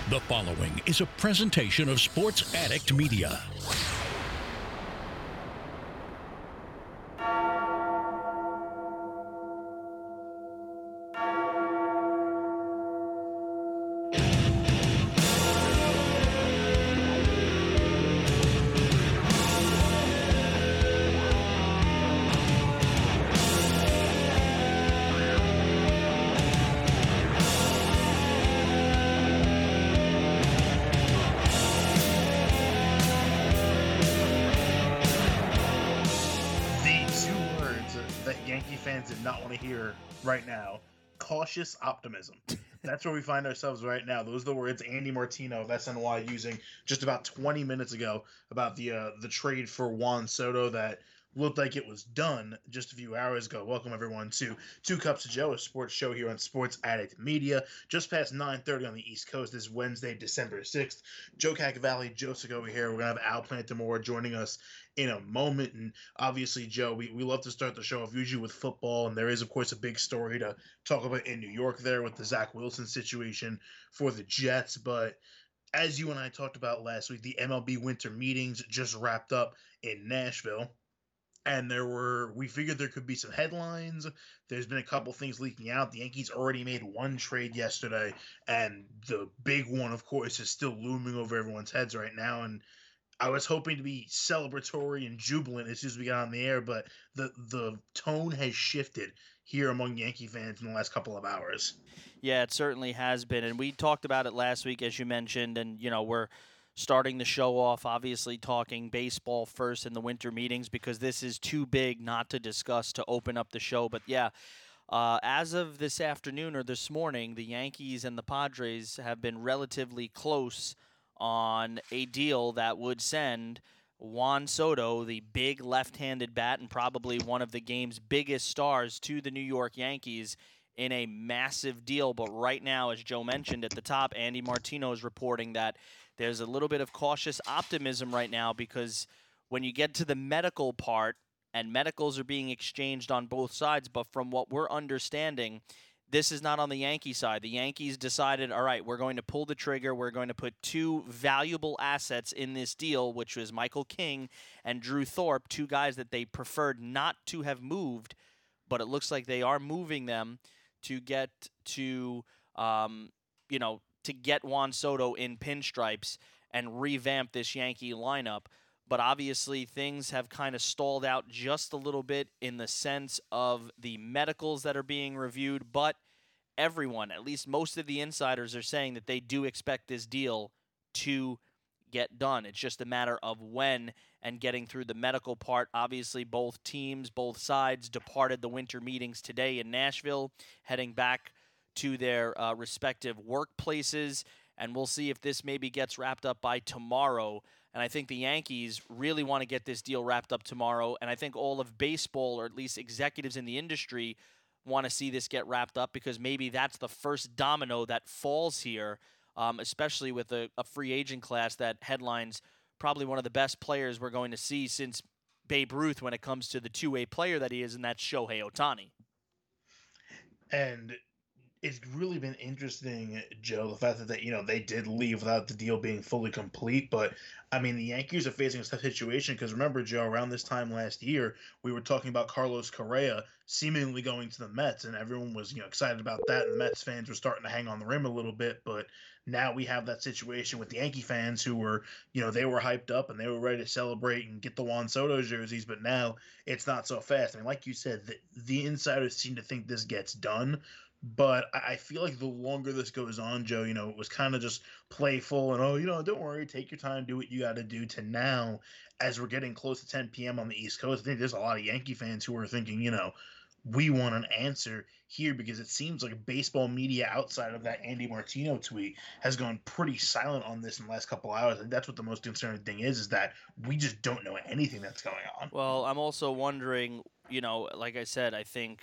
The following is a presentation of Sports Addict Media. Did not want to hear right now. Cautious optimism. That's where we find ourselves right now. Those are the words Andy Martino of SNY using just about 20 minutes ago about the trade for Juan Soto that looked like it was done just a few hours ago. Welcome everyone to Two Cups of Joe, a sports show here on Sports Addict Media. Just past 9:30 on the East Coast this Wednesday, December 6th. Joe Cacavalli, Joseph over here. We're going to have Al Plantamore joining us in a moment. And obviously, Joe, we love to start the show off usually with football. And there is, of course, a big story to talk about in New York there with the Zach Wilson situation for the Jets. But as you and I talked about last week, the MLB winter meetings just wrapped up in Nashville. And we figured there could be some headlines. There's been a couple things leaking out. The Yankees already made one trade yesterday. And the big one, of course, is still looming over everyone's heads right now. And I was hoping to be celebratory and jubilant as soon as we got on the air, but the tone has shifted here among Yankee fans in the last couple of hours. Yeah, it certainly has been. And we talked about it last week, as you mentioned. And, we're starting the show off, obviously talking baseball first in the winter meetings because this is too big not to discuss to open up the show. But yeah, as of this afternoon or this morning, the Yankees and the Padres have been relatively close on a deal that would send Juan Soto, the big left-handed bat and probably one of the game's biggest stars, to the New York Yankees in a massive deal. But right now, as Joe mentioned at the top, Andy Martino is reporting that there's a little bit of cautious optimism right now because when you get to the medical part, and medicals are being exchanged on both sides, but from what we're understanding, this is not on the Yankee side. The Yankees decided, all right, we're going to pull the trigger. We're going to put two valuable assets in this deal, which was Michael King and Drew Thorpe, two guys that they preferred not to have moved, but it looks like they are moving them to get to get Juan Soto in pinstripes and revamp this Yankee lineup. But obviously things have kind of stalled out just a little bit in the sense of the medicals that are being reviewed. But everyone, at least most of the insiders, are saying that they do expect this deal to get done. It's just a matter of when and getting through the medical part. Obviously, both teams, both sides departed the winter meetings today in Nashville, heading back to their respective workplaces. And we'll see if this maybe gets wrapped up by tomorrow. And I think the Yankees really want to get this deal wrapped up tomorrow. And I think all of baseball, or at least executives in the industry, want to see this get wrapped up because maybe that's the first domino that falls here, especially with a free agent class that headlines probably one of the best players we're going to see since Babe Ruth when it comes to the two-way player that he is, and that's Shohei Ohtani. And it's really been interesting, Joe, the fact that they did leave without the deal being fully complete. But I mean, the Yankees are facing a tough situation because remember, Joe, around this time last year, we were talking about Carlos Correa seemingly going to the Mets, and everyone was excited about that, and the Mets fans were starting to hang on the rim a little bit. But now we have that situation with the Yankee fans who were, they were hyped up and they were ready to celebrate and get the Juan Soto jerseys, but now it's not so fast. I mean, like you said, the insiders seem to think this gets done. But I feel like the longer this goes on, Joe, it was kind of just playful and, don't worry, take your time, do what you got to do, to now, as we're getting close to 10 p.m. on the East Coast, I think there's a lot of Yankee fans who are thinking, we want an answer here because it seems like baseball media outside of that Andy Martino tweet has gone pretty silent on this in the last couple hours. And that's what the most concerning thing is that we just don't know anything that's going on. Well, I'm also wondering, like I said, I think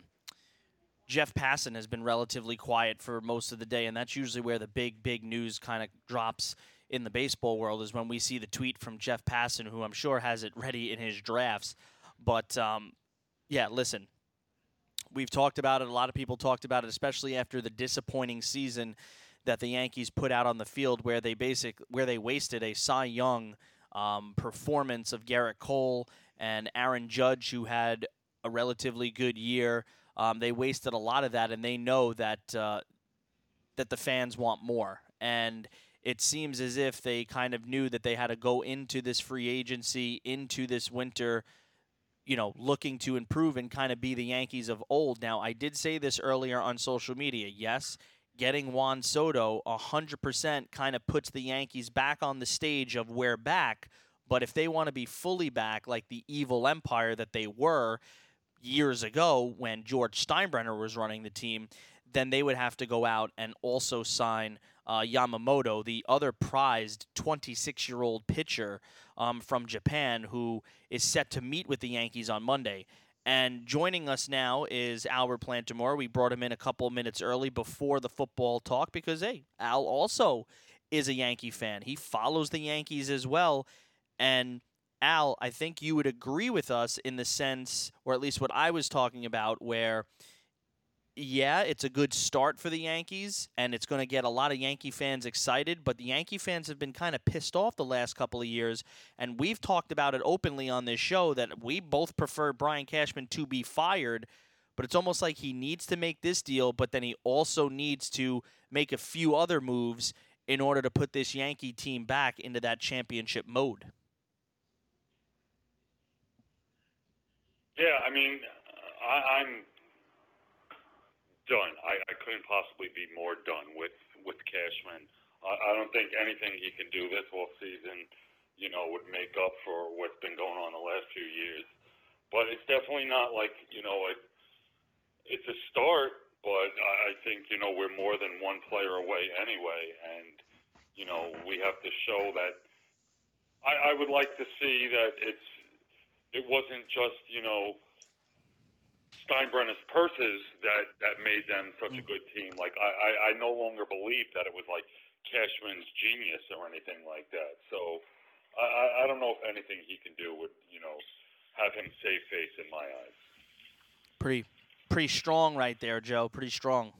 Jeff Passan has been relatively quiet for most of the day, and that's usually where the big news kind of drops in the baseball world is when we see the tweet from Jeff Passan, who I'm sure has it ready in his drafts. But, yeah, listen, we've talked about it. A lot of people talked about it, especially after the disappointing season that the Yankees put out on the field, where they wasted a Cy Young performance of Garrett Cole and Aaron Judge, who had a relatively good year. They wasted a lot of that, and they know that that the fans want more. And it seems as if they kind of knew that they had to go into this free agency, into this winter, looking to improve and kind of be the Yankees of old. Now, I did say this earlier on social media. Yes, getting Juan Soto 100% kind of puts the Yankees back on the stage of we're back. But if they want to be fully back like the evil empire that they were years ago when George Steinbrenner was running the team, then they would have to go out and also sign Yamamoto, the other prized 26-year-old pitcher from Japan, who is set to meet with the Yankees on Monday. And joining us now is Albert Plantamore. We brought him in a couple minutes early before the football talk because, hey, Al also is a Yankee fan. He follows the Yankees as well. And Al, I think you would agree with us in the sense, or at least what I was talking about, where yeah, it's a good start for the Yankees, and it's going to get a lot of Yankee fans excited, but the Yankee fans have been kind of pissed off the last couple of years, and we've talked about it openly on this show that we both prefer Brian Cashman to be fired, but it's almost like he needs to make this deal, but then he also needs to make a few other moves in order to put this Yankee team back into that championship mode. Yeah, I mean, I'm done. I couldn't possibly be more done with Cashman. I don't think anything he can do this whole season, would make up for what's been going on the last few years. But it's definitely not like, it's a start, but I think, we're more than one player away anyway. And, we have to show that. I would like to see that it wasn't just, Steinbrenner's purses that made them such a good team. Like, I no longer believe that it was like Cashman's genius or anything like that. So I don't know if anything he can do would, have him save face in my eyes. Pretty strong right there, Joe. Pretty strong.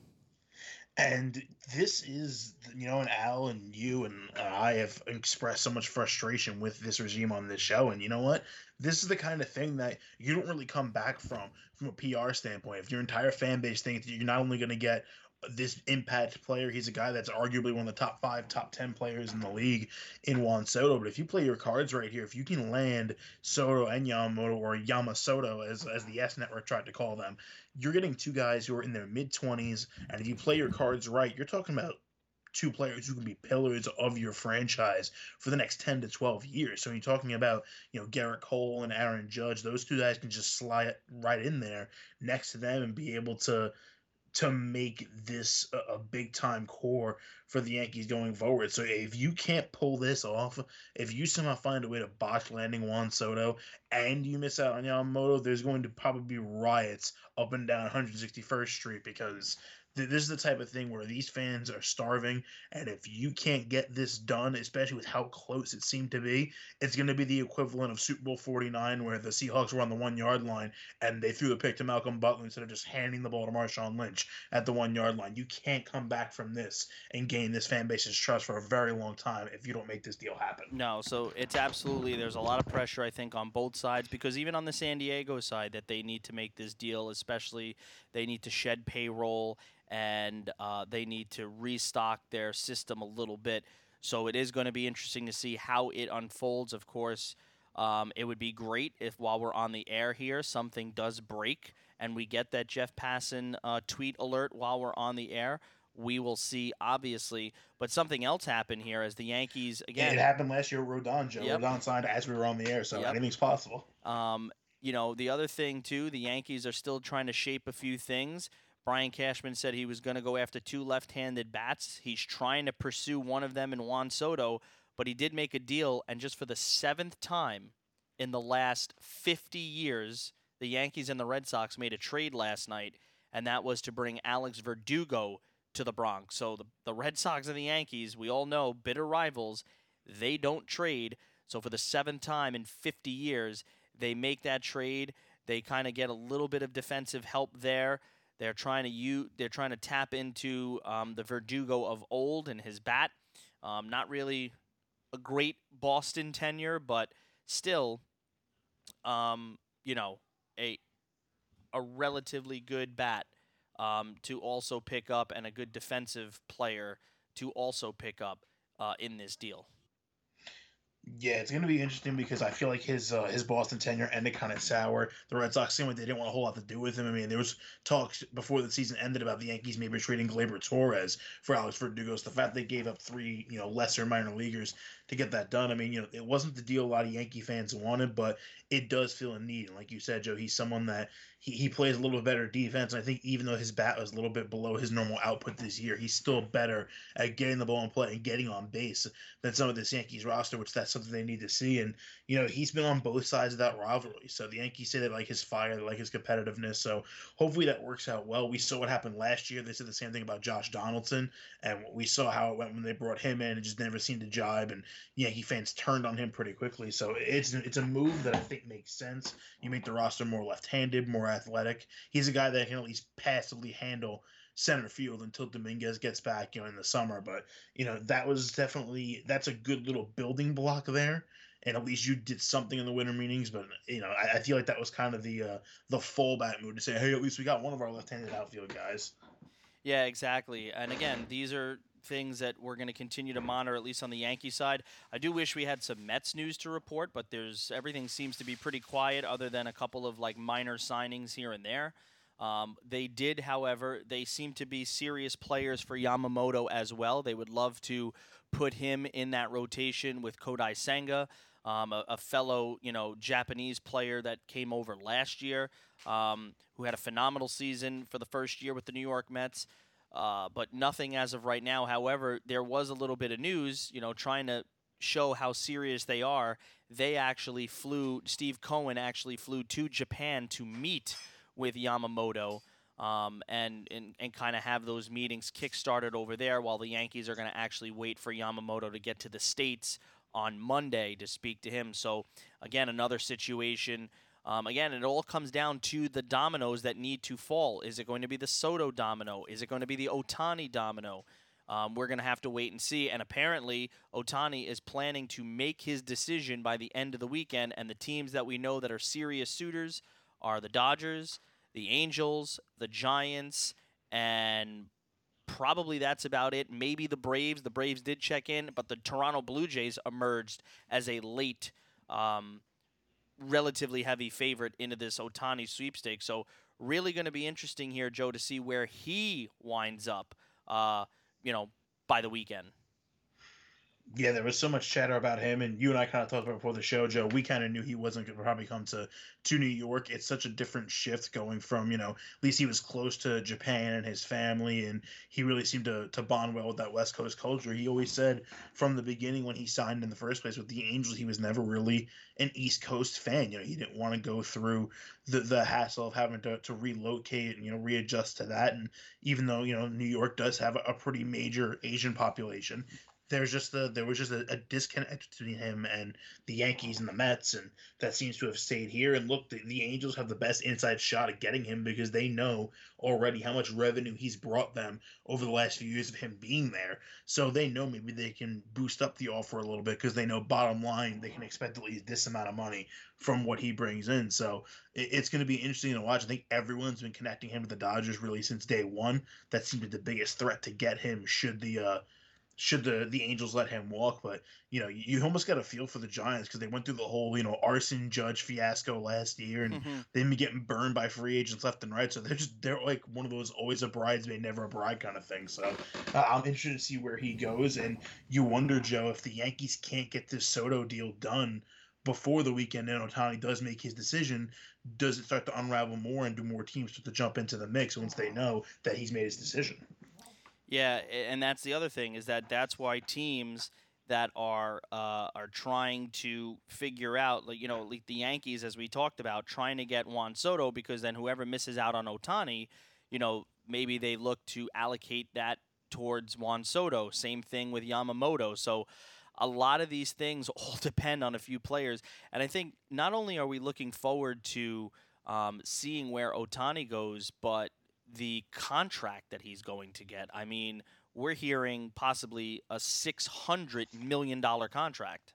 And this is, and Al and you and I have expressed so much frustration with this regime on this show. And you know what? This is the kind of thing that you don't really come back from a PR standpoint. If your entire fan base thinks that you're not only going to get this impact player, he's a guy that's arguably one of the top 5, top 10 players in the league in Juan Soto. But if you play your cards right here, if you can land Soto and Yamamoto, or Yamasoto as the S Network tried to call them, you're getting two guys who are in their mid-20s. And if you play your cards right, you're talking about two players who can be pillars of your franchise for the next 10 to 12 years. So you're talking about, Garrett Cole and Aaron Judge. Those two guys can just slide right in there next to them and be able to make this a big-time core for the Yankees going forward. So if you can't pull this off, if you somehow find a way to botch landing Juan Soto and you miss out on Yamamoto, there's going to probably be riots up and down 161st Street because this is the type of thing where these fans are starving, and if you can't get this done, especially with how close it seemed to be, it's going to be the equivalent of Super Bowl 49 where the Seahawks were on the 1-yard line and they threw the pick to Malcolm Butler instead of just handing the ball to Marshawn Lynch at the 1-yard line. You can't come back from this and gain this fan base's trust for a very long time if you don't make this deal happen. No, so it's absolutely, there's a lot of pressure, I think, on both sides, because even on the San Diego side that they need to make this deal, especially they need to shed payroll and they need to restock their system a little bit. So it is going to be interesting to see how it unfolds. Of course, it would be great if while we're on the air here, something does break and we get that Jeff Passan tweet alert while we're on the air. We will see, obviously. But something else happened here as the Yankees, again. It happened last year with Rodon, Joe. Yep. Rodon signed as we were on the air, so anything's possible. The other thing, too, the Yankees are still trying to shape a few things. Brian Cashman said he was going to go after 2 left-handed bats. He's trying to pursue one of them in Juan Soto, but he did make a deal, and just for the 7th time in the last 50 years, the Yankees and the Red Sox made a trade last night, and that was to bring Alex Verdugo to the Bronx. So the Red Sox and the Yankees, we all know, bitter rivals, they don't trade. So for the 7th time in 50 years, they make that trade. They kind of get a little bit of defensive help there. They're trying to tap into the Verdugo of old and his bat. Not really a great Boston tenure, but still, you know, a relatively good bat to also pick up, and a good defensive player to also pick up in this deal. Yeah, it's going to be interesting because I feel like his Boston tenure ended kind of sour. The Red Sox seemed like they didn't want a whole lot to do with him. I mean, there was talks before the season ended about the Yankees maybe trading Gleyber Torres for Alex Verdugo. So the fact they gave up three, lesser minor leaguers to get that done. I mean, it wasn't the deal a lot of Yankee fans wanted, but it does feel a need. And like you said, Joe, he's someone that he plays a little bit better defense. And I think even though his bat was a little bit below his normal output this year, he's still better at getting the ball in play and getting on base than some of this Yankees roster, which that's something they need to see. And, he's been on both sides of that rivalry. So the Yankees say they like his fire, they like his competitiveness. So hopefully that works out well. We saw what happened last year. They said the same thing about Josh Donaldson, and we saw how it went when they brought him in. It just never seemed to jibe, and Yankee fans turned on him pretty quickly. So it's a move that I think makes sense. You make the roster more left-handed, more athletic. He's a guy that can at least passively handle center field until Dominguez gets back, in the summer. But, that's a good little building block there. And at least you did something in the winter meetings. But, I feel like that was kind of the fallback move to say, hey, at least we got one of our left-handed outfield guys. Yeah, exactly. And again, these are things that we're going to continue to monitor, at least on the Yankee side. I do wish we had some Mets news to report, but everything seems to be pretty quiet other than a couple of minor signings here and there. They did, however, they seem to be serious players for Yamamoto as well. They would love to put him in that rotation with Kodai Senga, a fellow, Japanese player that came over last year, who had a phenomenal season for the first year with the New York Mets. But nothing as of right now. However, there was a little bit of news, trying to show how serious they are. Steve Cohen actually flew to Japan to meet with Yamamoto and kind of have those meetings kick-started over there, while the Yankees are going to actually wait for Yamamoto to get to the States on Monday to speak to him. So, again, another situation. Again, it all comes down to the dominoes that need to fall. Is it going to be the Soto domino? Is it going to be the Ohtani domino? We're going to have to wait and see. And apparently, Ohtani is planning to make his decision by the end of the weekend. And the teams that we know that are serious suitors are the Dodgers, the Angels, the Giants, and probably that's about it. Maybe the Braves. The Braves did check in, but the Toronto Blue Jays emerged as a late relatively heavy favorite into this Ohtani sweepstakes. So really going to be interesting here, Joe, to see where he winds up, by the weekend. Yeah, there was so much chatter about him, and you and I kind of talked about before the show, Joe. We kind of knew he wasn't going to probably come to New York. It's such a different shift going from, at least he was close to Japan and his family, and he really seemed to bond well with that West Coast culture. He always said from the beginning when he signed in the first place with the Angels, he was never really an East Coast fan. He didn't want to go through the hassle of having to relocate and, readjust to that. And even though, New York does have a pretty major Asian population, there was just a disconnect between him and the Yankees and the Mets, and that seems to have stayed here. And look, the Angels have the best inside shot at getting him because they know already how much revenue he's brought them over the last few years of him being there. So they know maybe they can boost up the offer a little bit because they know bottom line they can expect at least this amount of money from what he brings in. So it's going to be interesting to watch. I think everyone's been connecting him to the Dodgers really since day one. That seemed to be the biggest threat to get him should the Angels let him walk. But, you almost got a feel for the Giants because they went through the whole, Arson Judge fiasco last year, and they've been getting burned by free agents left and right. So they're like one of those always a bridesmaid, never a bride kind of thing. So I'm interested to see where he goes. And you wonder, Joe, if the Yankees can't get this Soto deal done before the weekend and Ohtani does make his decision, does it start to unravel more and do more teams start to jump into the mix once they know that he's made his decision? Yeah, and that's the other thing is that's why teams that are trying to figure out, like the Yankees, as we talked about, trying to get Juan Soto, because then whoever misses out on Ohtani, maybe they look to allocate that towards Juan Soto. Same thing with Yamamoto. So a lot of these things all depend on a few players, and I think not only are we looking forward to seeing where Ohtani goes, but the contract that he's going to get. I mean, we're hearing possibly a $600 million contract.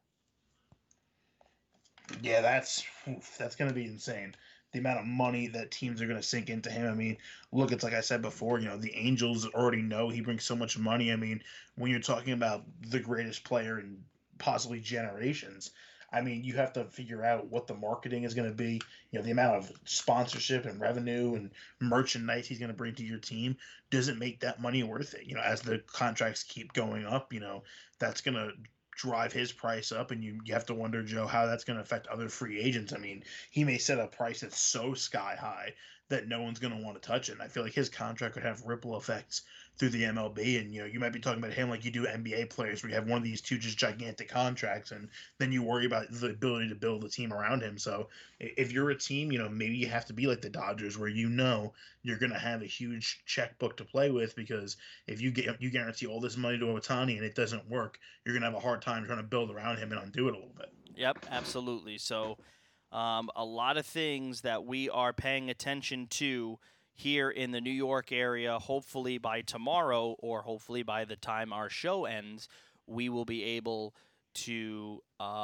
Yeah, that's going to be insane. The amount of money that teams are going to sink into him. I mean, look, it's like I said before. The Angels already know he brings so much money. I mean, when you're talking about the greatest player in possibly generations, I mean, you have to figure out what the marketing is going to be. The amount of sponsorship and revenue and merchandise he's going to bring to your team doesn't make that money worth it. As the contracts keep going up, that's going to drive his price up, and you have to wonder, Joe, how that's going to affect other free agents. I mean, he may set a price that's so sky high that no one's going to want to touch it. And I feel like his contract could have ripple effects through the MLB. And you might be talking about him like you do NBA players, where you have one of these two just gigantic contracts, and then you worry about the ability to build a team around him. So if you're a team, maybe you have to be like the Dodgers, where you're going to have a huge checkbook to play with, because if you guarantee all this money to Ohtani and it doesn't work, you're going to have a hard time trying to build around him and undo it a little bit. Yep, absolutely. So a lot of things that we are paying attention to here in the New York area. Hopefully by tomorrow, or hopefully by the time our show ends, we will be able to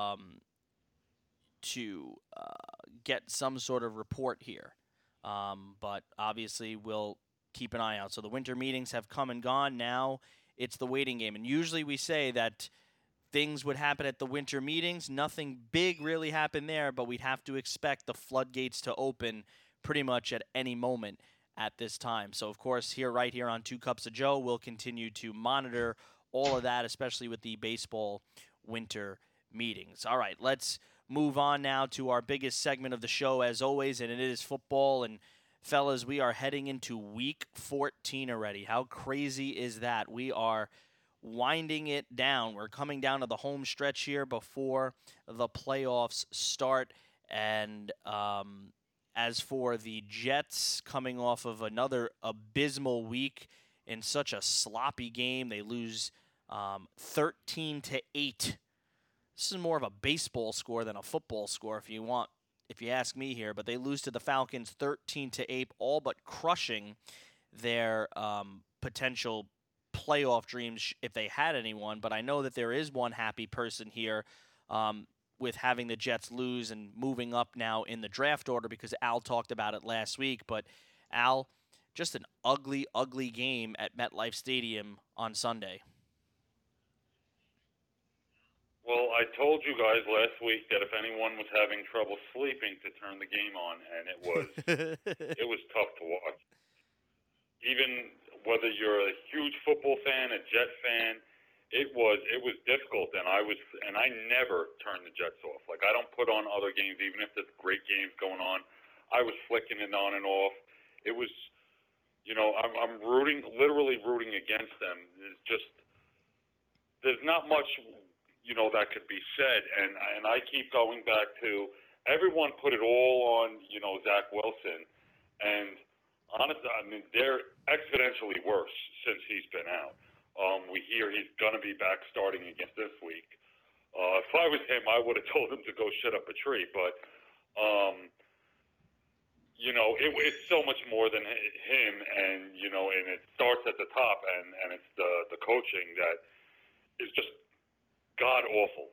get some sort of report here. But obviously, we'll keep an eye out. So the winter meetings have come and gone. Now it's the waiting game. And usually we say that things would happen at the winter meetings. Nothing big really happened there, but we'd have to expect the floodgates to open pretty much at any moment at this time. So, of course, right here on Two Cups of Joe, we'll continue to monitor all of that, especially with the baseball winter meetings. All right, let's move on now to our biggest segment of the show, as always, and it is football. And, fellas, we are heading into Week 14 already. How crazy is that? We are winding it down. We're coming down to the home stretch here before the playoffs start. And as for the Jets, coming off of another abysmal week in such a sloppy game, they lose 13-8. This is more of a baseball score than a football score, if you ask me here. But they lose to the Falcons 13-8, all but crushing their potential playoff dreams if they had anyone. But I know that there is one happy person here with having the Jets lose and moving up now in the draft order, because Al talked about it last week. But Al, just an ugly, ugly game at MetLife Stadium on Sunday. Well, I told you guys last week that if anyone was having trouble sleeping, to turn the game on, and it was tough to watch. Even whether you're a huge football fan, a Jet fan, it was difficult, and I never turn the Jets off. Like, I don't put on other games, even if there's great games going on. I was flicking it on and off. It was, I'm literally rooting against them. It's just, there's not much, that could be said, and I keep going back to everyone put it all on, Zach Wilson, and honestly, I mean, they're exponentially worse since he's been out. We hear he's going to be back starting again this week. If I was him, I would have told him to go shut up a tree. But, it's so much more than him, and, and it starts at the top, and it's the coaching that is just god-awful.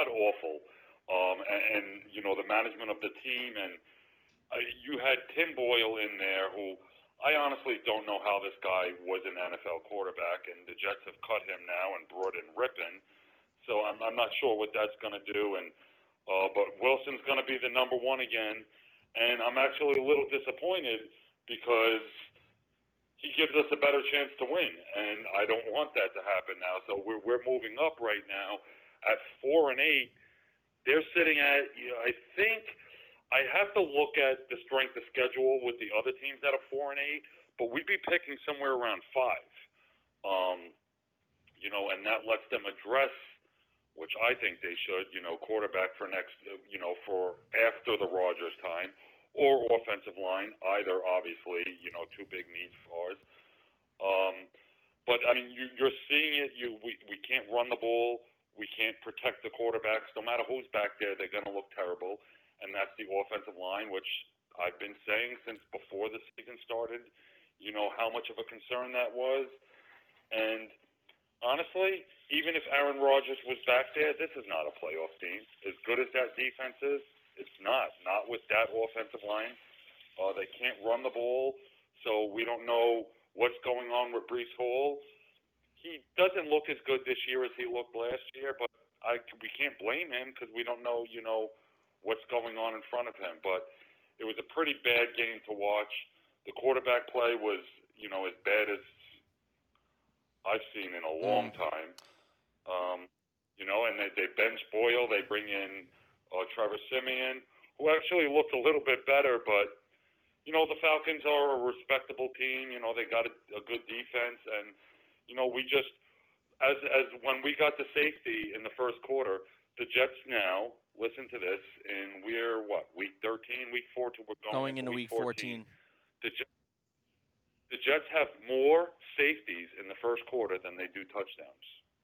And, the management of the team, and you had Tim Boyle in there, who I honestly don't know how this guy was an NFL quarterback, and the Jets have cut him now and brought in Rippon. So I'm not sure what that's going to do. And but Wilson's going to be the number one again, and I'm actually a little disappointed because he gives us a better chance to win, and I don't want that to happen now. So we're moving up right now at 4-8. They're sitting at, I think. I have to look at the strength of schedule with the other teams that are 4-8, but we'd be picking somewhere around 5. And that lets them address, which I think they should, quarterback for next, for after the Rodgers time, or offensive line, either obviously, two big needs for us. But I mean, you're seeing it. We can't run the ball. We can't protect the quarterbacks. No matter who's back there, they're going to look terrible. And that's the offensive line, which I've been saying since before the season started. how much of a concern that was. And honestly, even if Aaron Rodgers was back there, this is not a playoff team. As good as that defense is, it's not with that offensive line. They can't run the ball, so we don't know what's going on with Breece Hall. He doesn't look as good this year as he looked last year, but we can't blame him because we don't know, what's going on in front of him. But it was a pretty bad game to watch. The quarterback play was, as bad as I've seen in a long time. And they bench Boyle. They bring in Trevor Siemian, who actually looked a little bit better, but the Falcons are a respectable team. They got a good defense, and we just, as when we got the safety in the first quarter, the Jets now, listen to this, and we're week 13, week 14. We're going into week 14. The Jets have more safeties in the first quarter than they do touchdowns.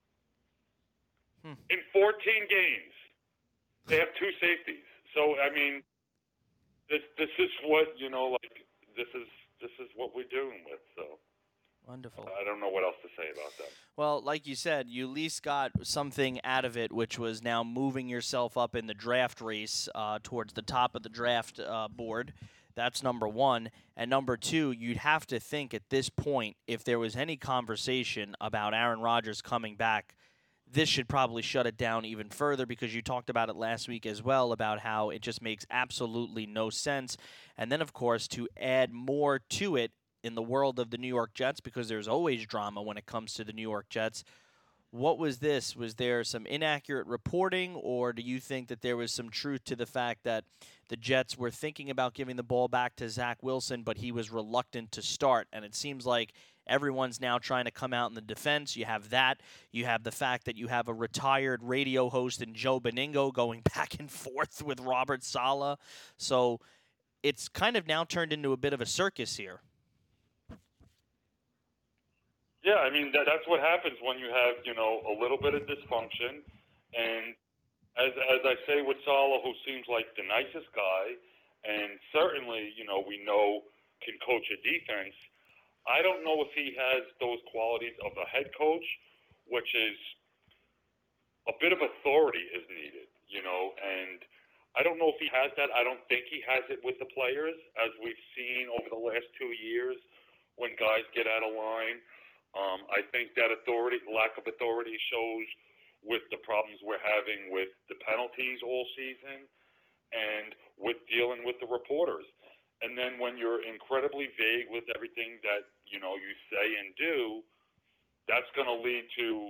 In 14 games, they have 2 safeties. So I mean, this is what this is what we're dealing with. So wonderful. I don't know what else to say about that. Well, like you said, you at least got something out of it, which was now moving yourself up in the draft race towards the top of the draft board. That's number one. And number two, you'd have to think at this point, if there was any conversation about Aaron Rodgers coming back, this should probably shut it down even further, because you talked about it last week as well, about how it just makes absolutely no sense. And then, of course, to add more to it in the world of the New York Jets, because there's always drama when it comes to the New York Jets. What was this? Was there some inaccurate reporting, or do you think that there was some truth to the fact that the Jets were thinking about giving the ball back to Zach Wilson, but he was reluctant to start? And it seems like everyone's now trying to come out in the defense. You have that. You have the fact that you have a retired radio host in Joe Beningo going back and forth with Robert Saleh. So it's kind of now turned into a bit of a circus here. Yeah, I mean, that's what happens when you have, a little bit of dysfunction. And as I say with Saleh, who seems like the nicest guy, and certainly, we know can coach a defense, I don't know if he has those qualities of a head coach, which is a bit of authority is needed, and I don't know if he has that. I don't think he has it with the players, as we've seen over the last 2 years when guys get out of line. I think that lack of authority shows with the problems we're having with the penalties all season and with dealing with the reporters. And then when you're incredibly vague with everything that, you say and do, that's going to lead to,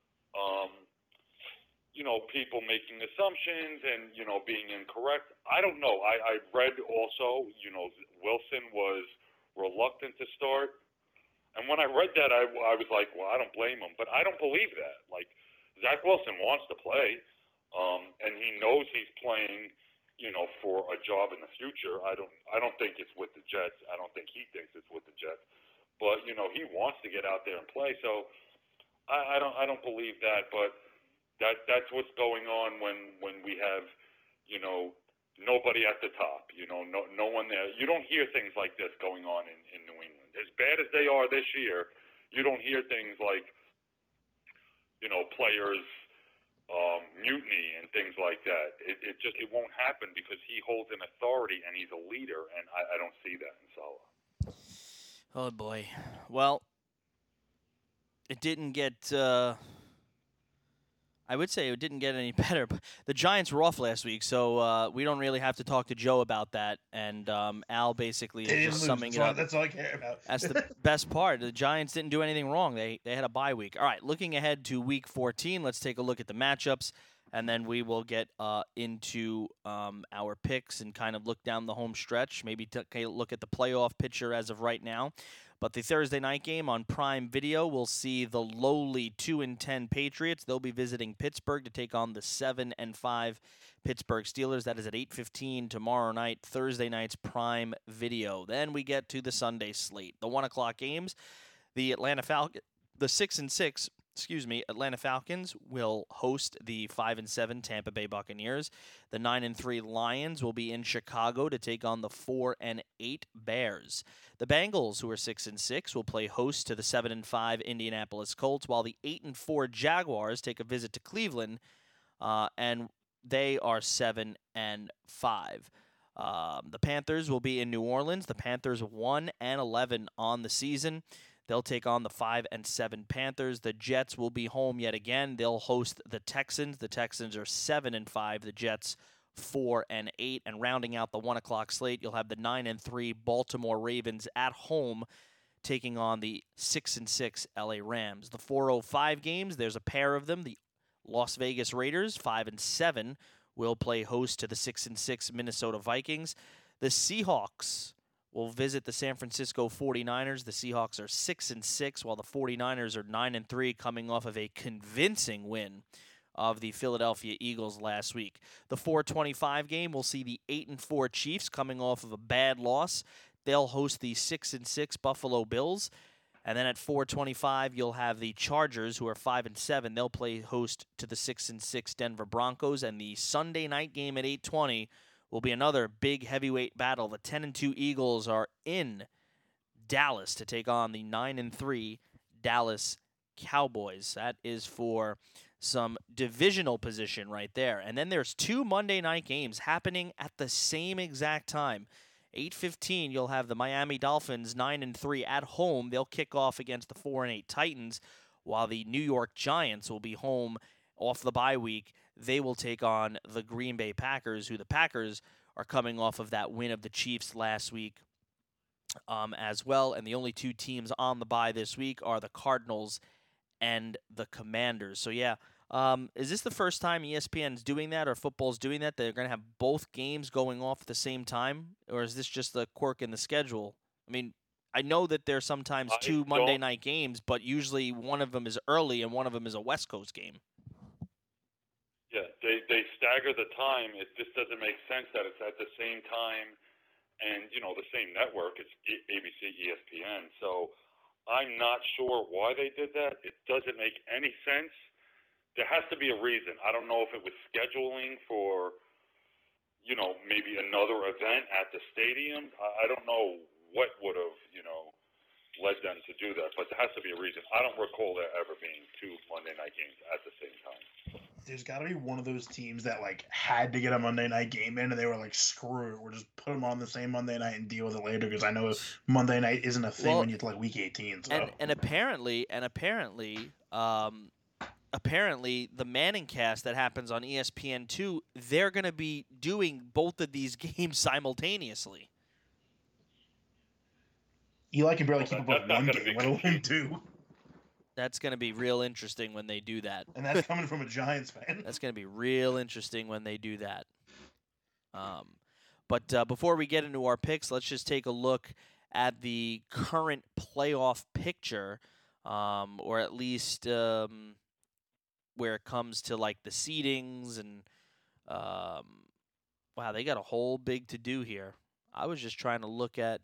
people making assumptions and, being incorrect. I don't know. I read also, Wilson was reluctant to start. And when I read that, I was like, well, I don't blame him. But I don't believe that. Like, Zach Wilson wants to play, and he knows he's playing, for a job in the future. I don't think it's with the Jets. I don't think he thinks it's with the Jets. But, he wants to get out there and play. So I don't believe that. But that's what's going on when we have, nobody at the top. No one there. You don't hear things like this going on in New England. As bad as they are this year, you don't hear things like, players mutiny and things like that. It won't happen because he holds an authority and he's a leader, and I don't see that in Saleh. Oh, boy. Well, it didn't get I would say it didn't get any better. But the Giants were off last week, so we don't really have to talk to Joe about that. And Al basically is just summing it up. That's all I care about. That's the best part. The Giants didn't do anything wrong. They had a bye week. All right, looking ahead to Week 14, let's take a look at the matchups, and then we will get into our picks and kind of look down the home stretch, maybe take a look at the playoff picture as of right now. But the Thursday night game on Prime Video, we'll see the lowly 2-10 Patriots. They'll be visiting Pittsburgh to take on the 7-5 Pittsburgh Steelers. That is at 8:15 tomorrow night, Thursday night's Prime Video. Then we get to the Sunday slate. The 1 o'clock games, the Atlanta Falcons, the 6-6 Atlanta Falcons will host the 5-7 Tampa Bay Buccaneers. The 9-3 Lions will be in Chicago to take on the 4-8 Bears. The Bengals, who are 6-6, will play host to the 7-5 Indianapolis Colts, while the 8-4 Jaguars take a visit to Cleveland, and they are 7-5. The Panthers will be in New Orleans. The Panthers 1-11 on the season. They'll take on the 5-7 Panthers. The Jets will be home yet again. They'll host the Texans. The Texans are 7-5. The Jets 4-8. And rounding out the 1 o'clock slate, you'll have the 9-3 Baltimore Ravens at home taking on the 6-6 LA Rams. The 4:05 games, there's a pair of them. The Las Vegas Raiders 5-7 will play host to the 6-6 Minnesota Vikings. The Seahawks will visit the San Francisco 49ers. The Seahawks are 6-6, while the 49ers are 9-3, coming off of a convincing win of the Philadelphia Eagles last week. The 4:25 game will see the 8-4 Chiefs coming off of a bad loss. They'll host the 6-6 Buffalo Bills. And then at 4:25, you'll have the Chargers, who are 5-7. They'll play host to the 6-6 Denver Broncos. And the Sunday night game at 8:20 will be another big heavyweight battle. The 10-2 Eagles are in Dallas to take on the 9-3 Dallas Cowboys. That is for some divisional position right there. And then there's 2 Monday night games happening at the same exact time. 8:15, you'll have the Miami Dolphins 9-3 at home. They'll kick off against the 4-8 Titans, while the New York Giants will be home off the bye week. They will take on the Green Bay Packers, who the Packers are coming off of that win of the Chiefs last week as well. And the only 2 teams on the bye this week are the Cardinals and the Commanders. So, yeah, is this the first time ESPN's doing that or football's doing that? They're going to have both games going off at the same time? Or is this just a quirk in the schedule? I mean, I know that there's sometimes 2 Monday night games, but usually one of them is early and one of them is a West Coast game. Yeah, they stagger the time. It just doesn't make sense that it's at the same time and, the same network. It's ABC, ESPN. So I'm not sure why they did that. It doesn't make any sense. There has to be a reason. I don't know if it was scheduling for, maybe another event at the stadium. I don't know what would have, led them to do that, but there has to be a reason. I don't recall there ever being 2 Monday night games at the same time. There's got to be one of those teams that had to get a Monday night game in, and they were like, "Screw it, we'll just put them on the same Monday night and deal with it later." Because I know Monday night isn't a thing when you get to week 18. So. And apparently, the Manning cast that happens on ESPN2, they're going to be doing both of these games simultaneously. Eli can barely keep up with one game, let alone 2. That's going to be real interesting when they do that. And that's coming from a Giants fan. That's going to be real interesting when they do that. But before we get into our picks, let's just take a look at the current playoff picture, or at least where it comes to the seedings and wow, they got a whole big to do here. I was just trying to look at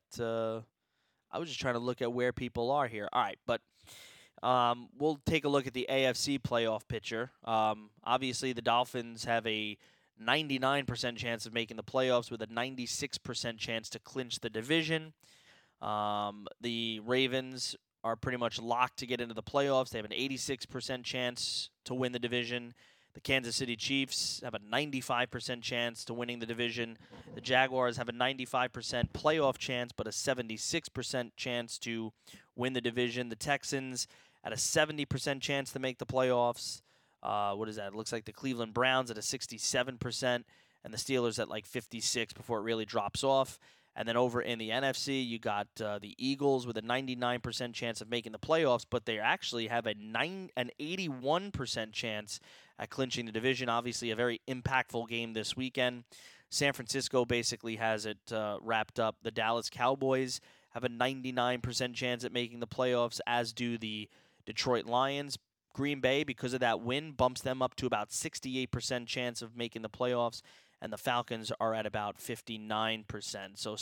where people are here. All right, but we'll take a look at the AFC playoff picture. Obviously, the Dolphins have a 99% chance of making the playoffs with a 96% chance to clinch the division. The Ravens are pretty much locked to get into the playoffs. They have an 86% chance to win the division. The Kansas City Chiefs have a 95% chance to winning the division. The Jaguars have a 95% playoff chance, but a 76% chance to win the division. The Texans at a 70% chance to make the playoffs. What is that? It looks like the Cleveland Browns at a 67%, and the Steelers at 56% before it really drops off. And then over in the NFC, you got the Eagles with a 99% chance of making the playoffs, but they actually have an 81% chance at clinching the division. Obviously, a very impactful game this weekend. San Francisco basically has it wrapped up. The Dallas Cowboys have a 99% chance at making the playoffs, as do the Detroit Lions. Green Bay, because of that win, bumps them up to about 68% chance of making the playoffs. And the Falcons are at about 59%. So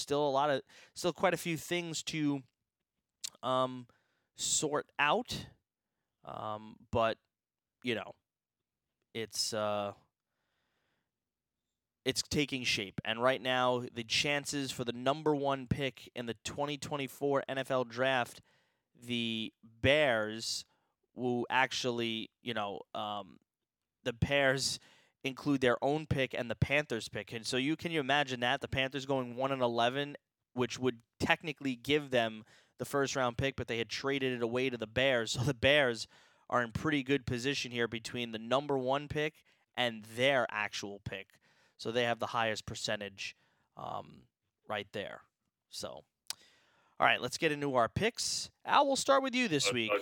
still quite a few things to sort out. But you know, it's taking shape, and right now the chances for the number 1 pick in the 2024 NFL Draft, the Bears will actually, the Bears include their own pick and the Panthers pick, and so you imagine that the Panthers going 1-11, which would technically give them the first round pick, but they had traded it away to the Bears, so the Bears are in pretty good position here between the number 1 pick and their actual pick. So they have the highest percentage right there. So, all right, let's get into our picks. Al, we'll start with you this week.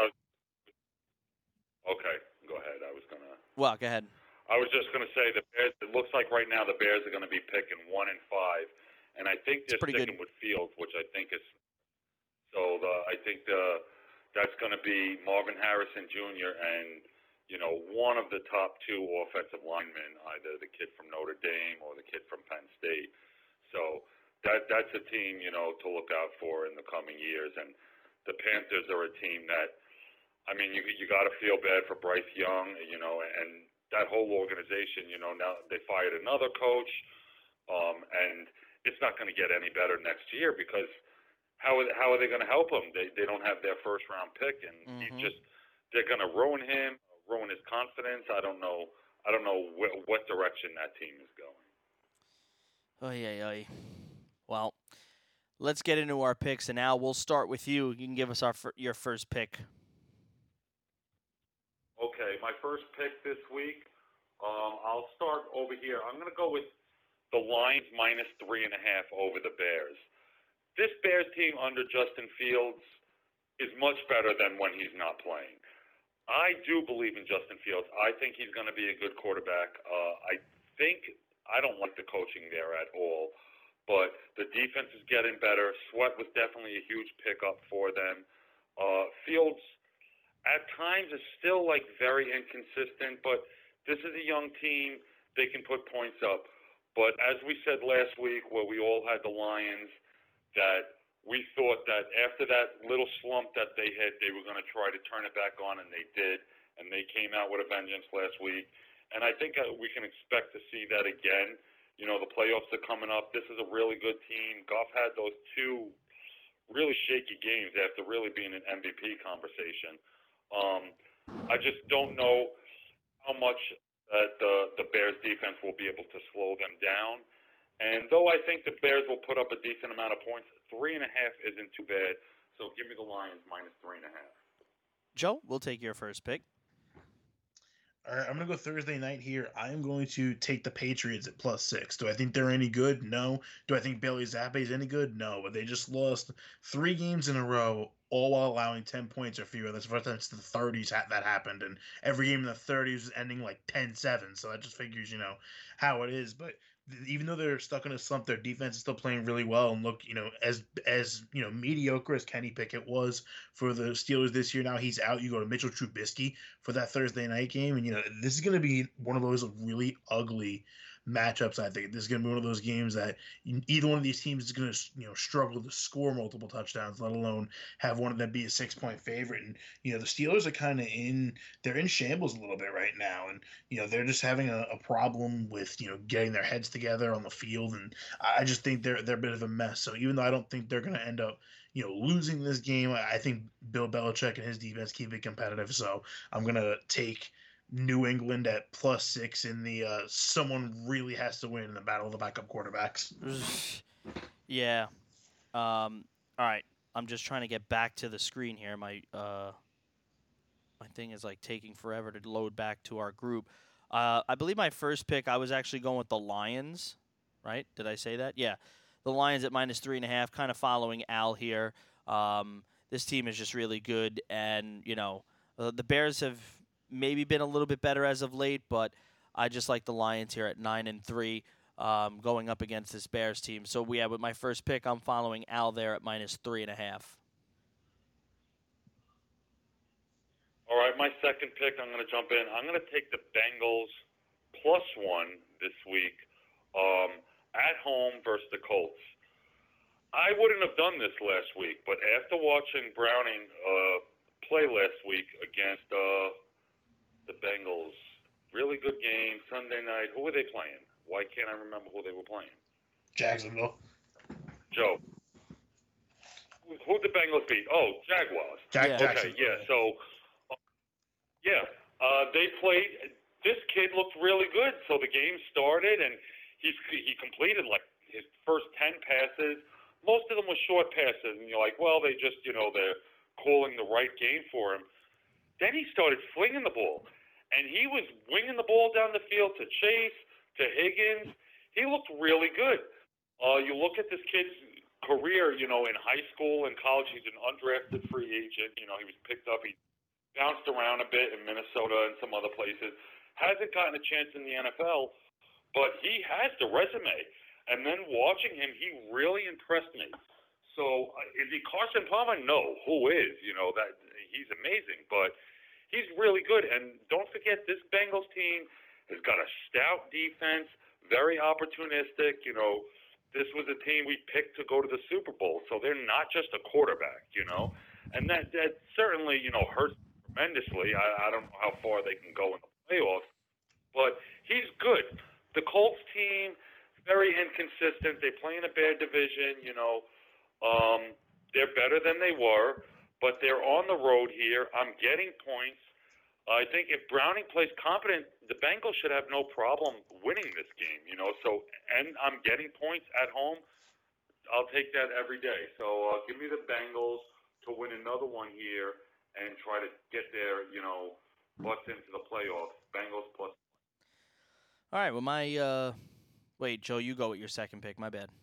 Okay, go ahead. Well, go ahead. I was just going to say the Bears. It looks like right now the Bears are going to be picking 1 and 5, and I think they're sticking with Fields, which I think is so. That's going to be Marvin Harrison Jr. and one of the top 2 offensive linemen, either the kid from Notre Dame or the kid from Penn State. So that's a team, to look out for in the coming years. And the Panthers are a team that, I mean, you got to feel bad for Bryce Young, and that whole organization, now they fired another coach, and it's not going to get any better next year because how are they going to help him? They don't have their first round pick, and they're going to ruin him, ruin his confidence. I don't know what direction that team is going. Well, let's get into our picks, and Al, we'll start with you. You can give us your first pick. Okay, my first pick this week, I'll start over here. I'm going to go with the Lions -3.5 over the Bears. This Bears team under Justin Fields is much better than when he's not playing. I do believe in Justin Fields. I think he's going to be a good quarterback. I don't like the coaching there at all, but the defense is getting better. Sweat was definitely a huge pickup for them. Fields at times is still very inconsistent, but this is a young team. They can put points up. But as we said last week, where we all had the Lions, that we thought that after that little slump that they had, they were going to try to turn it back on, and they did, and they came out with a vengeance last week. And I think we can expect to see that again. The playoffs are coming up. This is a really good team. Goff had those 2 really shaky games after really being an MVP conversation. I just don't know how much that the Bears defense will be able to slow them down. And though I think the Bears will put up a decent amount of points, 3.5 isn't too bad. So give me the Lions -3.5. Joe, we'll take your first pick. All right, I'm going to go Thursday night here. I'm going to take the Patriots at +6. Do I think they're any good? No. Do I think Bailey Zappi is any good? No. But they just lost 3 games in a row, all while allowing 10 points or fewer. That's the first time since the 30s that happened. And every game in the 30s was ending 10-7. So that just figures, how it is. But even though they're stuck in a slump, their defense is still playing really well and look, as mediocre as Kenny Pickett was for the Steelers this year. Now he's out. You go to Mitchell Trubisky for that Thursday night game, and this is going to be one of those really ugly matchups. I think this is going to be one of those games that either one of these teams is going to struggle to score multiple touchdowns, let alone have one of them be a 6-point favorite. And the Steelers are kind of in shambles a little bit right now, and they're just having a problem with getting their heads together on the field, and I just think they're a bit of a mess. So even though I don't think they're going to end up losing this game, I think Bill Belichick and his defense keep it competitive. So I'm going to take New England at +6 in the someone really has to win in the battle of the backup quarterbacks. Yeah. All right. I'm just trying to get back to the screen here. My thing is taking forever to load back to our group. I believe my first pick, I was actually going with the Lions, right? Did I say that? Yeah. The Lions at -3.5, kind of following Al here. This team is just really good, and, the Bears have maybe been a little bit better as of late, but I just like the Lions here at 9-3, going up against this Bears team. So with my first pick, I'm following Al there at -3.5. All right, my second pick, I'm going to jump in. I'm going to take the Bengals +1 this week at home versus the Colts. I wouldn't have done this last week, but after watching Browning play last week against the Bengals. Really good game, Sunday night. Who were they playing? Why can't I remember who they were playing? Jacksonville. Joe. Who'd the Bengals beat? Oh, Jaguars. Jackson. Okay, yeah. So, they played. This kid looked really good. So the game started, and he completed like his first 10 passes. Most of them were short passes, and you're like, well, they just, they're calling the right game for him. Then he started flinging the ball, and he was winging the ball down the field to Chase, to Higgins. He looked really good. You look at this kid's career, in high school and college, he's an undrafted free agent. He was picked up. He bounced around a bit in Minnesota and some other places. Hasn't gotten a chance in the NFL, but he has the resume. And then watching him, he really impressed me. So is he Carson Palmer? No. Who is? That he's amazing, but he's really good. And don't forget, this Bengals team has got a stout defense, very opportunistic. This was a team we picked to go to the Super Bowl, so they're not just a quarterback, and that certainly, hurts tremendously. I don't know how far they can go in the playoffs, but he's good. The Colts team, very inconsistent. They play in a bad division, they're better than they were, but they're on the road here. I'm getting points. I think if Browning plays competent, the Bengals should have no problem winning this game, and I'm getting points at home. I'll take that every day. So give me the Bengals to win another one here and try to get their, butts into the playoffs. Bengals plus. All right, well, wait, Joe, you go with your second pick. My bad.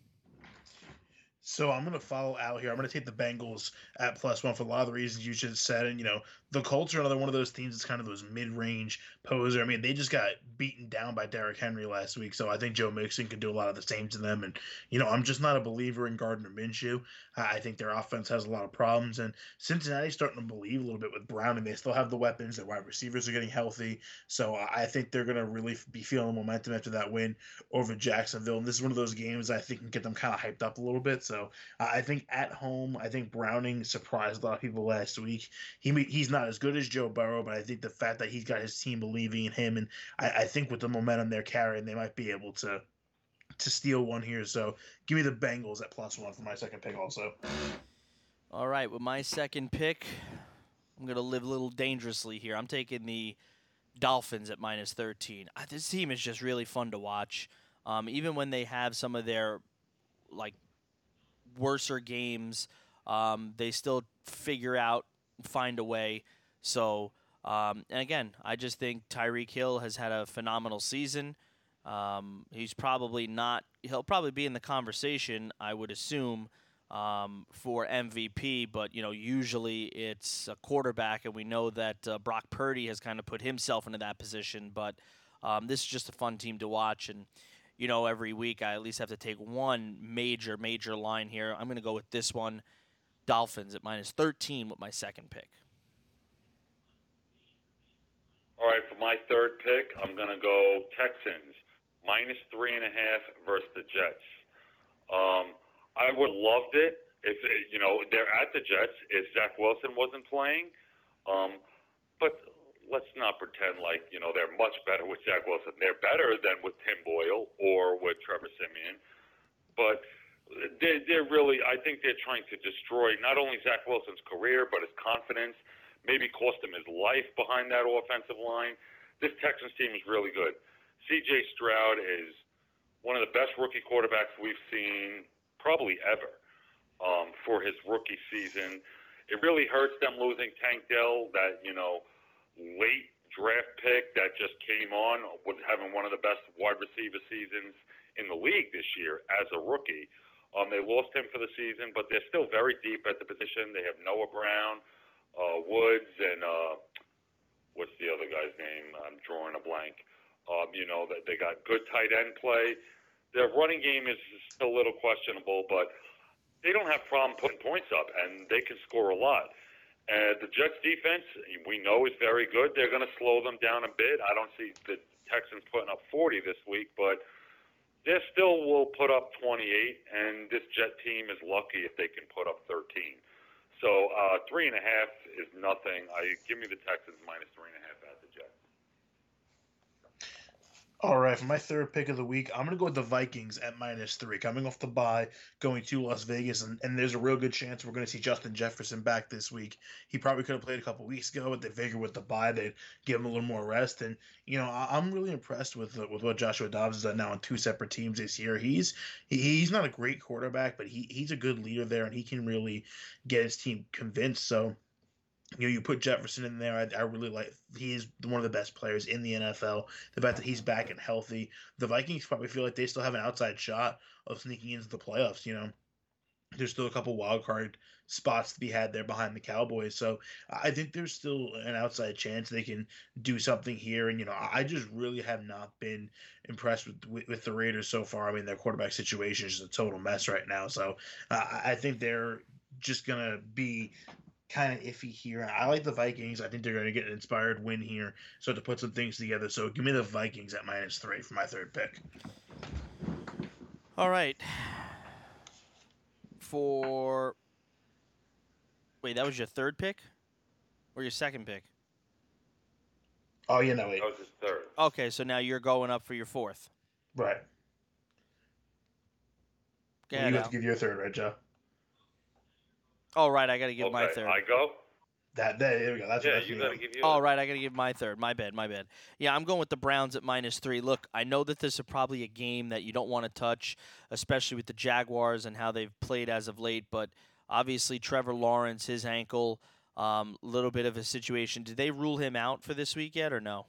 So I'm going to follow Al here. I'm going to take the Bengals at +1 for a lot of the reasons you just said. And, the Colts are another one of those teams that's kind of those mid-range poser. I mean, they just got beaten down by Derrick Henry last week. So I think Joe Mixon can do a lot of the same to them. And, I'm just not a believer in Gardner Minshew. I think their offense has a lot of problems. And Cincinnati's starting to believe a little bit with Brown. And they still have the weapons. Their wide receivers are getting healthy. So I think they're going to really be feeling momentum after that win over Jacksonville. And this is one of those games I think can get them kind of hyped up a little bit. So I think at home, I think Browning surprised a lot of people last week. He's not as good as Joe Burrow, but I think the fact that he's got his team believing in him, and I think with the momentum they're carrying, they might be able to steal one here. So give me the Bengals at +1 for my second pick also. All right, with my second pick, I'm going to live a little dangerously here. I'm taking the Dolphins at -13. This team is just really fun to watch. Even when they have some of their, worser games, they still find a way. So, and again, I just think Tyreek Hill has had a phenomenal season. He'll probably be in the conversation, I would assume, for MVP, but, usually it's a quarterback, and we know that Brock Purdy has kind of put himself into that position, but this is just a fun team to watch, and every week I at least have to take one major line here. I'm going to go with this one, Dolphins at -13 with my second pick. All right, for my third pick, I'm going to go Texans, -3.5 versus the Jets. I would have loved it if, they're at the Jets if Zach Wilson wasn't playing. But let's not pretend like, they're much better with Zach Wilson. They're better than with Tim Boyle or with Trevor Siemian. But they're really, I think they're trying to destroy not only Zach Wilson's career, but his confidence, maybe cost him his life behind that offensive line. This Texans team is really good. C.J. Stroud is one of the best rookie quarterbacks we've seen probably ever for his rookie season. It really hurts them losing Tank Dell, that, late draft pick that just came on, was having one of the best wide receiver seasons in the league this year as a rookie. They lost him for the season, but they're still very deep at the position. They have Noah Brown, Woods, and what's the other guy's name? I'm drawing a blank. That they got good tight end play. Their running game is still a little questionable, but they don't have problem putting points up, and they can score a lot. The Jets defense, we know, is very good. They're going to slow them down a bit. I don't see the Texans putting up 40 this week, but they still will put up 28, and this Jet team is lucky if they can put up 13. So 3.5 is nothing. Give me the Texans minus 3.5 at the Jets. All right, for my third pick of the week, I'm going to go with the Vikings at -3. Coming off the bye, going to Las Vegas, and there's a real good chance we're going to see Justin Jefferson back this week. He probably could have played a couple weeks ago, but they figured with the bye, they'd give him a little more rest. And, I'm really impressed with what Joshua Dobbs has done now on two separate teams this year. He's not a great quarterback, but he's a good leader there, and he can really get his team convinced. So, you put Jefferson in there. I really like. He is one of the best players in the NFL. The fact that he's back and healthy, the Vikings probably feel like they still have an outside shot of sneaking into the playoffs. There's still a couple wild card spots to be had there behind the Cowboys. So I think there's still an outside chance they can do something here. And I just really have not been impressed with the Raiders so far. I mean, their quarterback situation is just a total mess right now. So I think they're just gonna be kind of iffy here. I like the Vikings. I think they're going to get an inspired win here. So to put some things together. So give me the Vikings at -3 for my third pick. All right. Wait, that was your third pick? Or your second pick? Oh, That was his third. Okay, so now you're going up for your fourth. Right. Go You ahead, have Al. to give your third, right, Joe? Oh, right, I got to give my Okay, third. I go? There we go. That's Yeah, you got to give yours. Oh, right, I got to give my third. My bad. Yeah, I'm going with the Browns at -3. Look, I know that this is probably a game that you don't want to touch, especially with the Jaguars and how they've played as of late, but obviously Trevor Lawrence, his ankle, little bit of a situation. Did they rule him out for this week yet or no?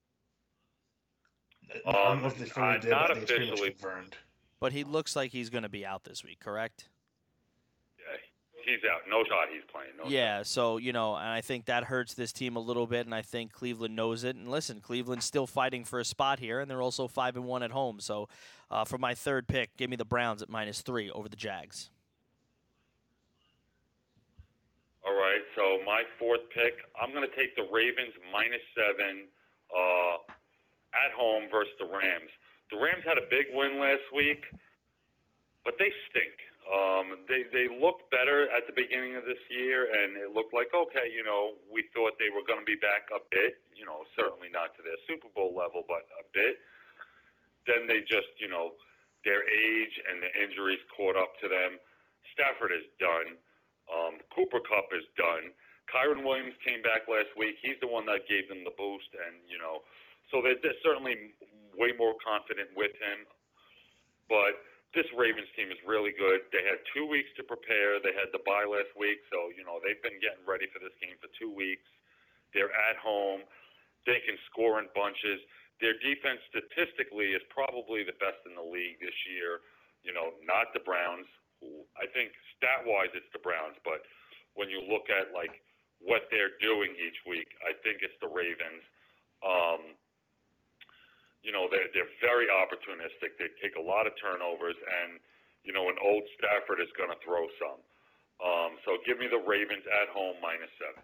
I don't know if they fully did, not but I think it's pretty much officially. confirmed. But he looks like he's going to be out this week, correct? Yeah, he's out. No shot he's playing. No Yeah, shot. so, and I think that hurts this team a little bit, and I think Cleveland knows it. And listen, Cleveland's still fighting for a spot here, and they're also 5-1 at home. So for my third pick, give me the Browns at -3 over the Jags. All right, so my fourth pick, I'm going to take the Ravens -7 at home versus the Rams. The Rams had a big win last week, but they stink. They looked better at the beginning of this year, and it looked like, okay, we thought they were going to be back a bit, certainly not to their Super Bowl level, but a bit. Then they just, their age and the injuries caught up to them. Stafford is done. Cooper Kupp is done. Kyron Williams came back last week. He's the one that gave them the boost, and, so they're certainly way more confident with him. But this Ravens team is really good. They had 2 weeks to prepare. They had the bye last week, so, they've been getting ready for this game for 2 weeks. They're at home. They can score in bunches. Their defense statistically is probably the best in the league this year, not the Browns. I think stat-wise it's the Browns, but when you look at, what they're doing each week, I think it's the Ravens. They're very opportunistic. They take a lot of turnovers, and, an old Stafford is going to throw some. So give me the Ravens at home -7.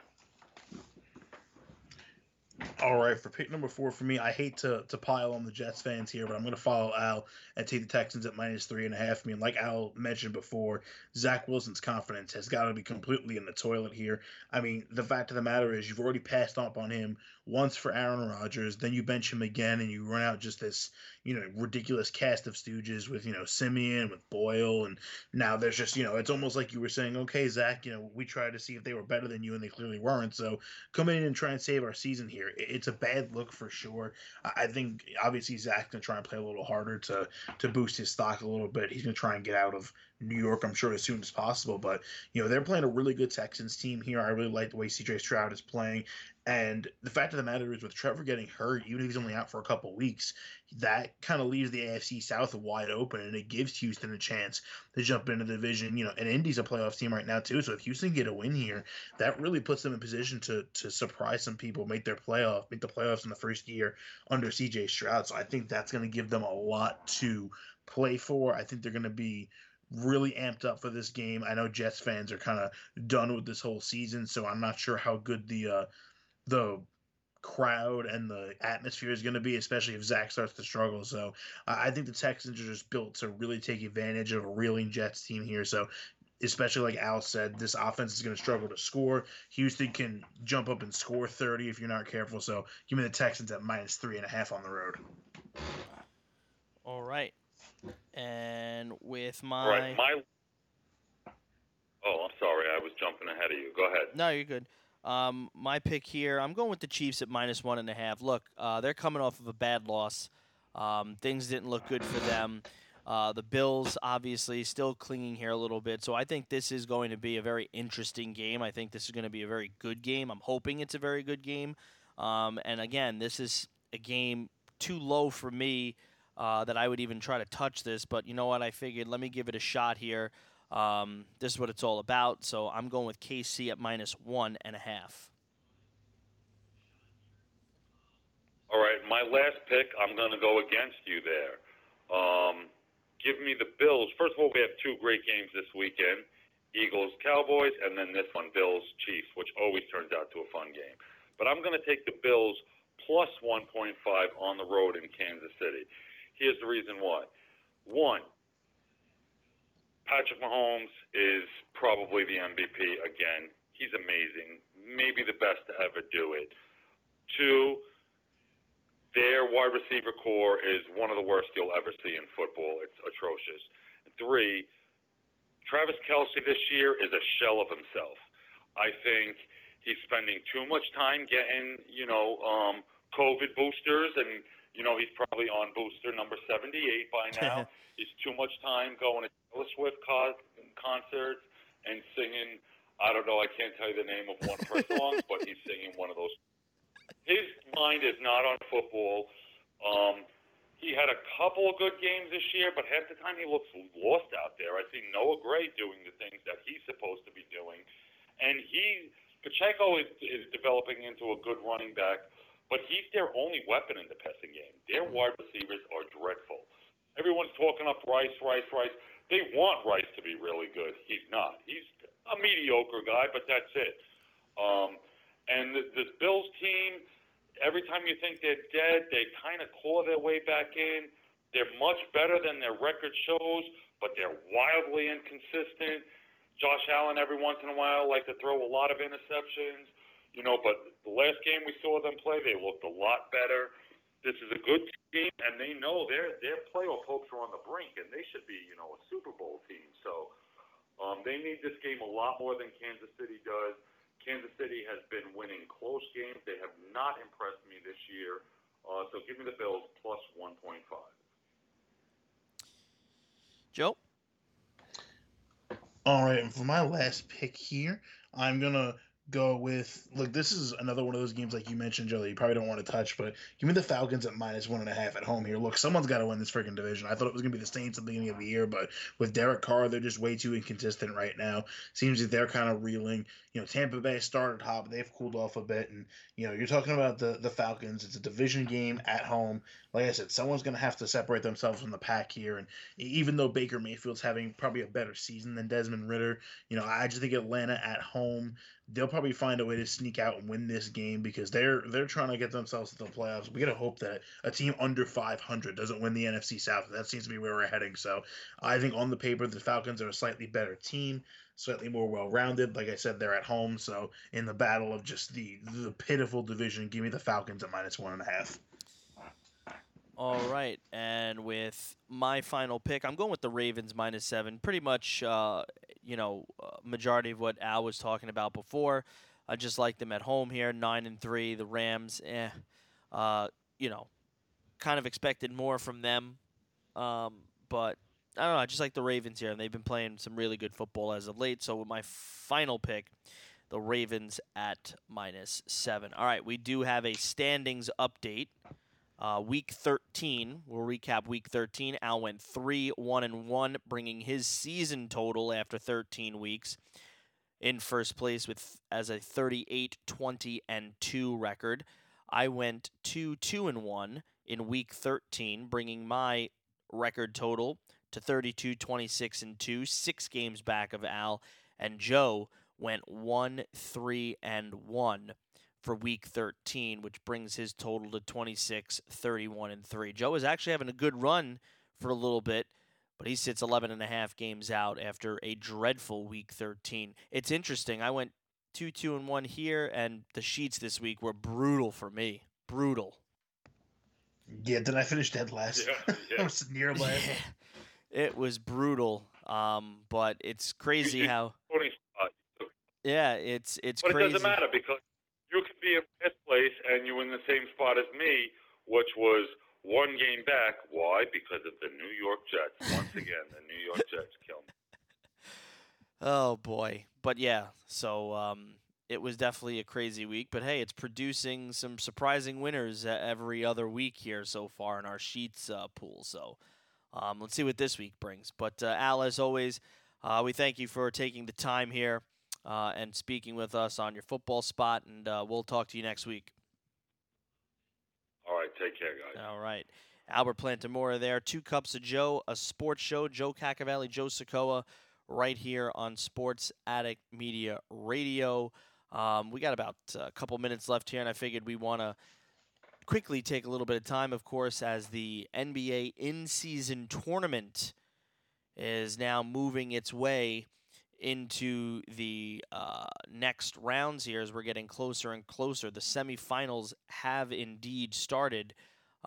All right, for pick number 4 for me, I hate to pile on the Jets fans here, but I'm going to follow Al and take the Texans at -3.5. I mean, like Al mentioned before, Zach Wilson's confidence has got to be completely in the toilet here. I mean, the fact of the matter is you've already passed up on him once for Aaron Rodgers, then you bench him again, and you run out just this, ridiculous cast of stooges with, Simeon, with Boyle, and now there's just, it's almost like you were saying, okay, Zach, we tried to see if they were better than you, and they clearly weren't, so come in and try and save our season here. It's a bad look for sure. I think obviously Zach's gonna try and play a little harder to boost his stock a little bit. He's gonna try and get out of New York, I'm sure, as soon as possible. But they're playing a really good Texans team here. I really like the way CJ Stroud is playing. And the fact of the matter is, with Trevor getting hurt, even if he's only out for a couple weeks, that kind of leaves the AFC South wide open, and it gives Houston a chance to jump into the division. And Indy's a playoff team right now too. So if Houston get a win here, that really puts them in position to surprise some people, make the playoffs in the first year under CJ Stroud. So I think that's going to give them a lot to play for. I think they're going to be really amped up for this game. I know Jets fans are kind of done with this whole season, so I'm not sure how good the crowd and the atmosphere is going to be, especially if Zach starts to struggle. So I think the Texans are just built to really take advantage of a reeling Jets team here. So especially like Al said, this offense is going to struggle to score. Houston can jump up and score 30 if you're not careful. So give me the Texans at -3.5 on the road. All right. And with All right, oh, I'm sorry, I was jumping ahead of you. Go ahead. No, you're good. My pick here, I'm going with the Chiefs at -1.5. Look, they're coming off of a bad loss. Things didn't look good for them. The Bills, obviously, still clinging here a little bit. So I think this is going to be a very interesting game. I think this is going to be a very good game. I'm hoping it's a very good game. And again, this is a game too low for me that I would even try to touch this. But you know what? I figured let me give it a shot here. This is what it's all about. So I'm going with KC at -1.5. All right, my last pick, I'm going to go against you there. Give me the Bills. First of all, we have two great games this weekend, Eagles-Cowboys, and then this one, Bills-Chiefs, which always turns out to a fun game. But I'm going to take the Bills plus 1.5 on the road in Kansas City. Here's the reason why. One, Patrick Mahomes is probably the MVP again. He's amazing, maybe the best to ever do it. Two, their wide receiver core is one of the worst you'll ever see in football. It's atrocious. Three, Travis Kelce this year is a shell of himself. I think he's spending too much time getting, COVID boosters, and, he's probably on booster number 78 by now. He's too much time going to Taylor Swift concerts and singing, I don't know, I can't tell you the name of one of her songs, but he's singing one of those. His mind is not on football. He had a couple of good games this year, but half the time he looks lost out there. I see Noah Gray doing the things that he's supposed to be doing. And Pacheco is developing into a good running back, but he's their only weapon in the passing game. Their wide receivers are dreadful. Everyone's talking up Rice. They want Rice to be really good. He's not. He's a mediocre guy, but that's it. And this Bills team, every time you think they're dead, they kind of claw their way back in. They're much better than their record shows, but they're wildly inconsistent. Josh Allen, every once in a while, like to throw a lot of interceptions, but the last game we saw them play, they looked a lot better. This is a good team, and they know their playoff hopes are on the brink, and they should be, a Super Bowl team. So they need this game a lot more than Kansas City does. Kansas City has been winning close games. They have not impressed me this year. So give me the Bills plus 1.5. Joe? All right, and for my last pick here, I'm going to go with, look, this is another one of those games like you mentioned, Joe, that you probably don't want to touch, but give me the Falcons at -1.5 at home here. Look, someone's got to win this freaking division. I thought it was going to be the Saints at the beginning of the year, but with Derek Carr, they're just way too inconsistent right now. Seems like they're kind of reeling. Tampa Bay started hot, but they've cooled off a bit, and, you're talking about the Falcons. It's a division game at home. Like I said, someone's going to have to separate themselves from the pack here, and even though Baker Mayfield's having probably a better season than Desmond Ridder, I just think Atlanta at home, they'll probably find a way to sneak out and win this game because they're trying to get themselves to the playoffs. We got to hope that a team under 500 doesn't win the NFC South. That seems to be where we're heading. So I think on the paper, the Falcons are a slightly better team, slightly more well-rounded. Like I said, they're at home. So in the battle of just the pitiful division, give me the Falcons at -1.5. All right, and with my final pick, I'm going with the Ravens -7. Pretty much, majority of what Al was talking about before. I just like them at home here, 9-3. The Rams, kind of expected more from them, but I don't know. I just like the Ravens here, and they've been playing some really good football as of late. So with my final pick, the Ravens at -7. All right, we do have a standings update. Week 13, we'll recap Week 13. Al went 3-1-1, bringing his season total after 13 weeks in first place as a 38-20-2 record. I went 2-2-1 in Week 13, bringing my record total to 32-26-2, 6 games back of Al. And Joe went 1-3-1. For Week 13, which brings his total to 26-31-3. Joe is actually having a good run for a little bit. but he sits 11.5 games out after a dreadful Week 13. It's interesting. I went 2-2-1 here, and the sheets this week were brutal for me. Brutal. Yeah, did I finish dead last? Yeah. I was near last. Yeah, it was brutal. But it's crazy how. Yeah, it's but crazy. It doesn't matter because you could be in fifth place and you're in the same spot as me, which was one game back. Why? Because of the New York Jets. Once again, the New York Jets kill me. Oh boy, but yeah. So it was definitely a crazy week. But hey, it's producing some surprising winners every other week here so far in our sheets pool. So let's see what this week brings. But Al, as always, we thank you for taking the time here and speaking with us on your football spot. And we'll talk to you next week. All right, take care, guys. All right. Albert Plantamora there. 2 Cups of Joe, a sports show. Joe Cacavelli, Joe Sokoa, right here on Sports Addict Media Radio. We got about a couple minutes left here, and I figured we want to quickly take a little bit of time, of course, as the NBA in-season tournament is now moving its way into the next rounds here as we're getting closer and closer. The semifinals have indeed started.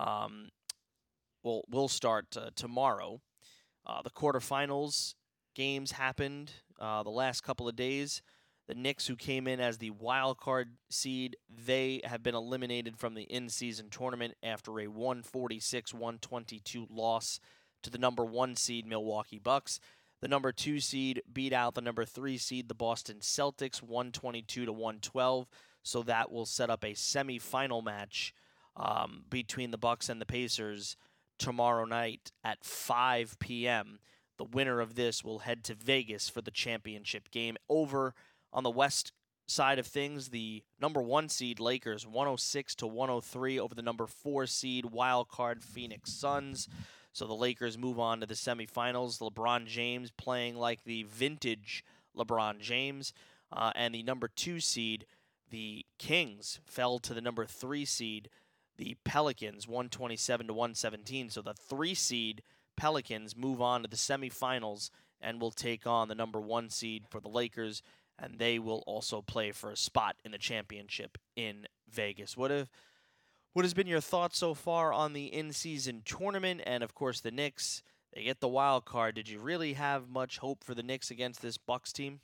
We'll start tomorrow. The quarterfinals games happened the last couple of days. The Knicks, who came in as the wild card seed, they have been eliminated from the in-season tournament after a 146-122 loss to the number 1 seed Milwaukee Bucks. The number 2 seed beat out the number 3 seed, the Boston Celtics, 122-112. So that will set up a semifinal match between the Bucks and the Pacers tomorrow night at 5 p.m. The winner of this will head to Vegas for the championship game. Over on the west side of things, the number 1 seed Lakers, 106-103 over the number 4 seed wild card Phoenix Suns. So the Lakers move on to the semifinals. LeBron James playing like the vintage LeBron James. And the number 2 seed, the Kings, fell to the number 3 seed, the Pelicans, 127-117. So the 3 seed Pelicans move on to the semifinals and will take on the number 1 seed for the Lakers, and they will also play for a spot in the championship in Vegas. What has been your thoughts so far on the in-season tournament? And, of course, the Knicks, they get the wild card. Did you really have much hope for the Knicks against this Bucks team?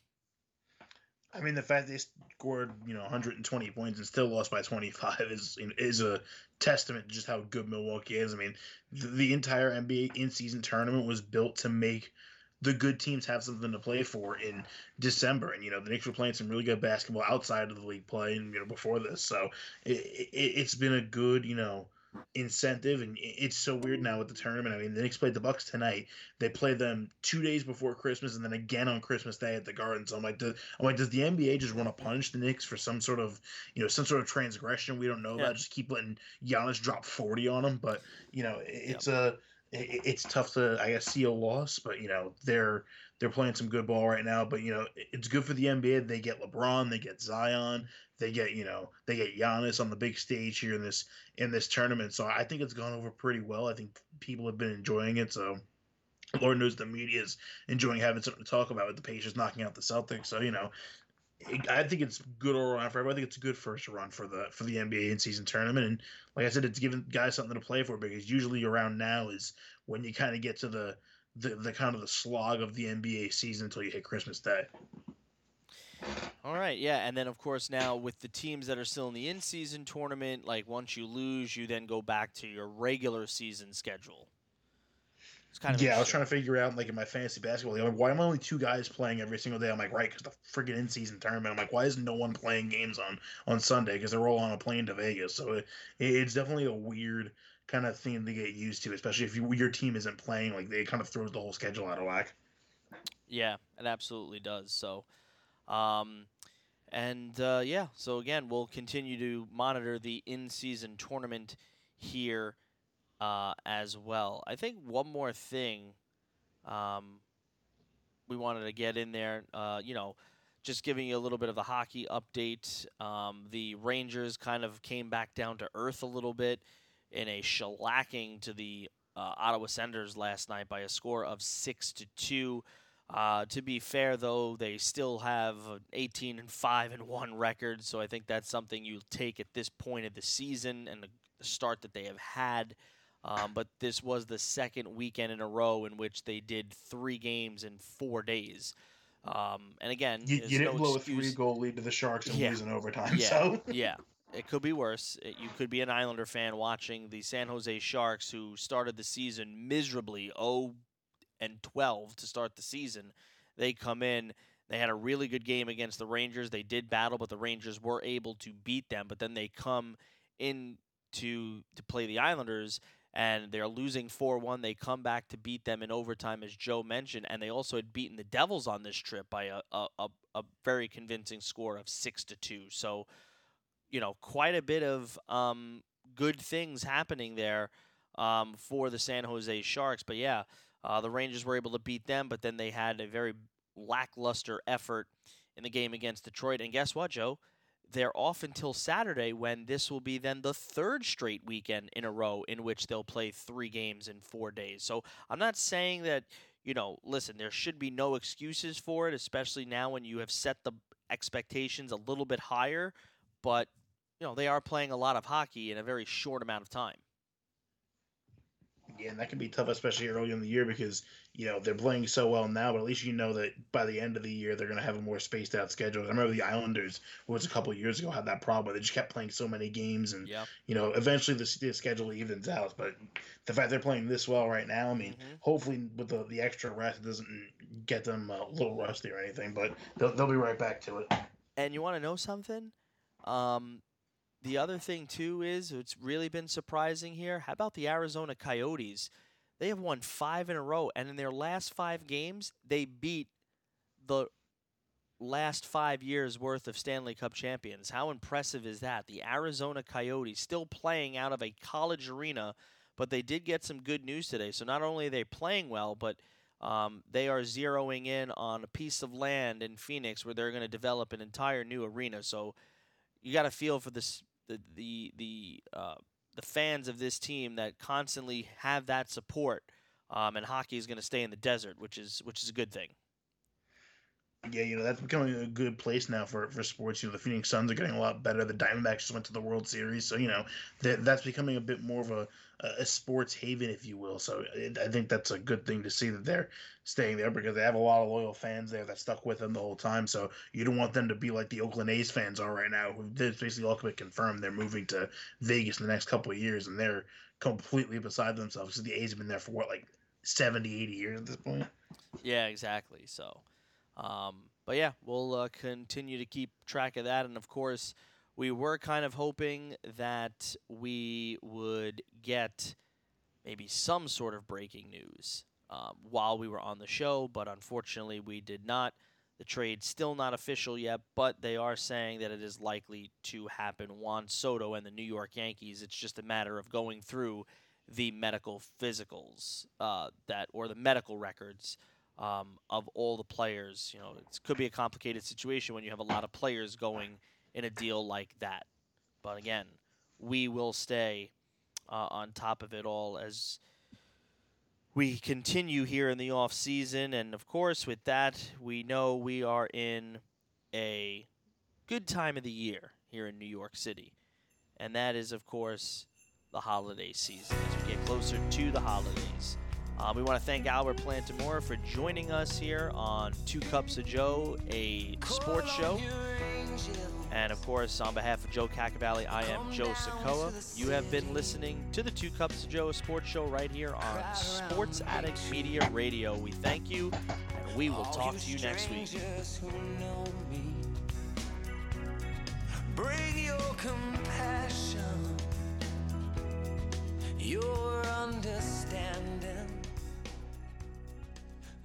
I mean, the fact they scored 120 points and still lost by 25 is a testament to just how good Milwaukee is. I mean, the entire NBA in-season tournament was built to make the good teams have something to play for in December. And, the Knicks were playing some really good basketball outside of the league play and, before this. So it's been a good, incentive. And it's so weird now with the tournament. I mean, the Knicks played the Bucks tonight. They played them 2 days before Christmas and then again on Christmas Day at the Garden. So I'm like, does the NBA just want to punish the Knicks for some sort of transgression we don't know about? Just keep letting Giannis drop 40 on them. But, it's tough to, I guess, see a loss, but they're playing some good ball right now. But it's good for the NBA. They get LeBron, they get Zion, they get Giannis on the big stage here in this tournament. So I think it's gone over pretty well. I think people have been enjoying it. So Lord knows the media is enjoying having something to talk about with the Pacers knocking out the Celtics. So I think it's good all around for everybody. I think it's a good first run for the NBA in-season tournament. And like I said, it's giving guys something to play for, because usually around now is when you kind of get to the kind of the slog of the NBA season until you hit Christmas Day. All right, yeah, and then of course now with the teams that are still in the in-season tournament, like once you lose, you then go back to your regular season schedule. I was trying to figure out, like, in my fantasy basketball league, why am I only 2 guys playing every single day? I'm like, right, because the friggin' in-season tournament. I'm like, why isn't no one playing games on Sunday? Because they're all on a plane to Vegas. So it's definitely a weird kind of thing to get used to, especially if your team isn't playing. Like, it kind of throws the whole schedule out of whack. Yeah, it absolutely does. So, so again, we'll continue to monitor the in-season tournament here as well. I think one more thing we wanted to get in there, just giving you a little bit of a hockey update. The Rangers kind of came back down to earth a little bit in a shellacking to the Ottawa Senators last night by a score of 6-2. To be fair, though, they still have an 18-5-1 record, so I think that's something you'll take at this point of the season and the start that they have had. But this was the second weekend in a row in which they did 3 games in 4 days. And again, you didn't blow a 3-goal lead to the Sharks and lose in overtime. Yeah. It could be worse. You could be an Islander fan watching the San Jose Sharks, who started the season miserably, 0-12 to start the season. They come in. They had a really good game against the Rangers. They did battle, but the Rangers were able to beat them. But then they come in to play the Islanders, and they're losing 4-1. They come back to beat them in overtime, as Joe mentioned, and they also had beaten the Devils on this trip by a very convincing score of 6-2. So, quite a bit of good things happening there for the San Jose Sharks. But yeah, the Rangers were able to beat them, but then they had a very lackluster effort in the game against Detroit. And guess what, Joe? They're off until Saturday, when this will be then the 3rd straight weekend in a row in which they'll play 3 games in 4 days. So I'm not saying that, listen, there should be no excuses for it, especially now when you have set the expectations a little bit higher. But they are playing a lot of hockey in a very short amount of time. Yeah, and that can be tough, especially early in the year, because, they're playing so well now, but at least that by the end of the year, they're going to have a more spaced out schedule. I remember the Islanders, was a couple of years ago, had that problem where they just kept playing so many games, and, eventually the schedule evens out. But the fact they're playing this well right now, I mean, hopefully with the extra rest, it doesn't get them a little rusty or anything, but they'll be right back to it. And you want to know something? The other thing, too, is it's really been surprising here. How about the Arizona Coyotes? They have won 5 in a row, and in their last 5 games, they beat the last 5 years' worth of Stanley Cup champions. How impressive is that? The Arizona Coyotes still playing out of a college arena, but they did get some good news today. So not only are they playing well, but they are zeroing in on a piece of land in Phoenix where they're going to develop an entire new arena. So you got to feel for this. The fans of this team that constantly have that support, and hockey is going to stay in the desert, which is a good thing. Yeah, that's becoming a good place now for sports. The Phoenix Suns are getting a lot better. The Diamondbacks just went to the World Series, so that's becoming a bit more of a sports haven, if you will. So I think that's a good thing to see that they're staying there, because they have a lot of loyal fans there that stuck with them the whole time. So you don't want them to be like the Oakland A's fans are right now, who did basically all but confirm they're moving to Vegas in the next couple of years, and they're completely beside themselves because the A's have been there for 70, 80 years at this point. Yeah, exactly. So. But yeah, we'll continue to keep track of that. And of course, we were kind of hoping that we would get maybe some sort of breaking news while we were on the show, but unfortunately we did not. The trade's still not official yet, but they are saying that it is likely to happen. Juan Soto and the New York Yankees, it's just a matter of going through the medical physicals or the medical records of all the players. It could be a complicated situation when you have a lot of players going in a deal like that. But again, we will stay on top of it all as we continue here in the off season. And of course, with that, we know we are in a good time of the year here in New York City. And that is, of course, the holiday season as we get closer to the holidays. We want to thank Albert Plantamore for joining us here on 2 Cups of Joe, a sports show. And, of course, on behalf of Joe Cacavalli, I am Joe Sakoa. You have been listening to the 2 Cups of Joe, a sports show right here on Sports Addict Media Radio. We thank you, and we will talk to you next week. Bring your compassion.